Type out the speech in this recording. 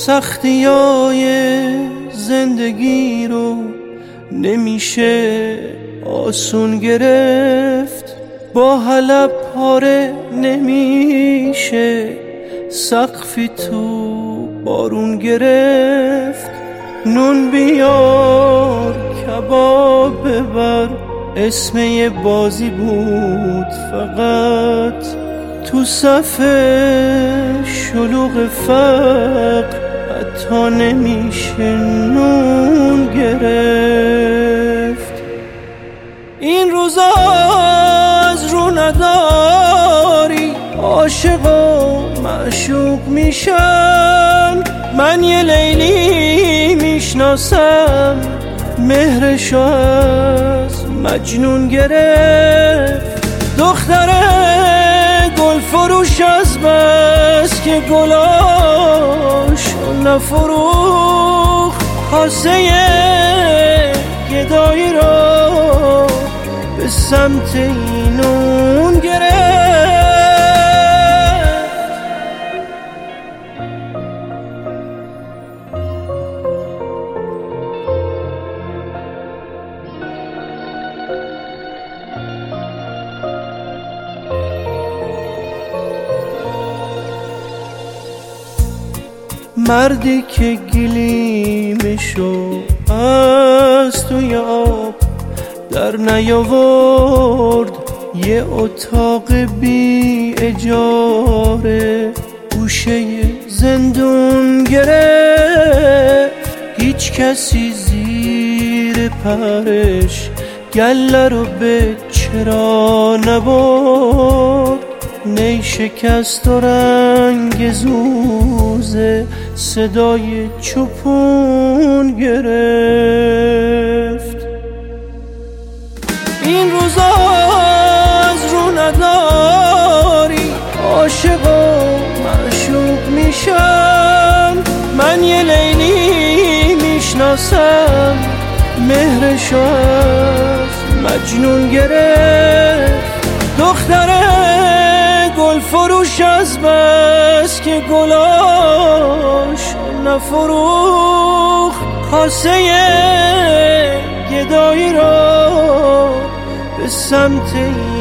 سختیای زندگی رو نمیشه آسون گرفت، با حلب پاره نمیشه سقفی تو بارون گرفت. نون بیار کباب ببر، اسم یه بازی بود فقط تو صف شلوغ فقر حتی نمیشه نون گرفت. این روزا از رو نداری عاشق و معشوق میشن، من یه لیلی میشناسم مهرشو از مجنون گرفت. دختره گل فروش از بس که گلاش نفروخت، کاسه گدایی رو به سمت اینون گرفت. مردی که گلیمشو از توی آب در نیاورد، یه اتاق بی اجاره گوشه زندون گرفت. هیچ کسی زیر پرش گله رو به چرا نبرد، نی شکست و رنگ زوزه صدای چوپون گرفت. این روزا از رو نداری عاشق و معشوق میشن، من یه لیلی میشناسم مهرشو از مجنون گرفت. دختره گل فروش از بس که گلاش نفروخت، کاسه گدایی رو به سمت